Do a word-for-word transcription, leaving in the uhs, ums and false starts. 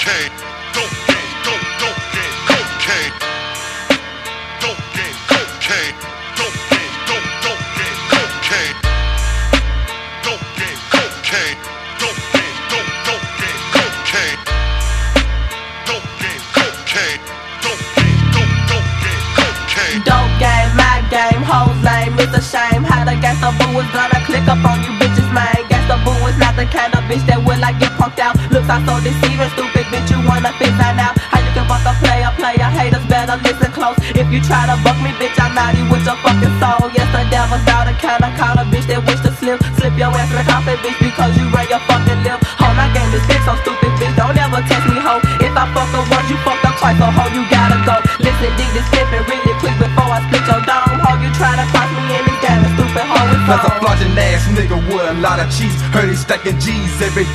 cocaine, dope game, dope, dope game, cocaine, dope game, cocaine, dope game, dope, dope game, cocaine, dope game, cocaine, dope game, dope, dope game, cocaine, dope game, cocaine, dope game, dope, dope game, cocaine. Dope game, my game, hoes lame, it's a shame how the gangsta boo is gonna click up on you bitches, man. Gangsta boo is not the kind of bitch that will like get punked out. Looks are so deceiving, stupid bitch, you wanna fit that out. How you can bust a player, player, haters better listen close. If you try to buck me, bitch, I'm naughty with your fucking soul. Yes, the devil's daughter kinda call a bitch that wish to slip. Slip your ass in the coffin, bitch, because you ran your fucking lip. Ho, my game is big, so stupid bitch, don't ever test me, ho. If I fuck up once, you fucked up twice, so ho, you gotta go. Listen, dig this flippin' really quick before I split your dome. Ho, you try to cross me in this game, a stupid ho, it's That's a on. flogging ass nigga with a lot of cheese. Heard he stacking G's every day.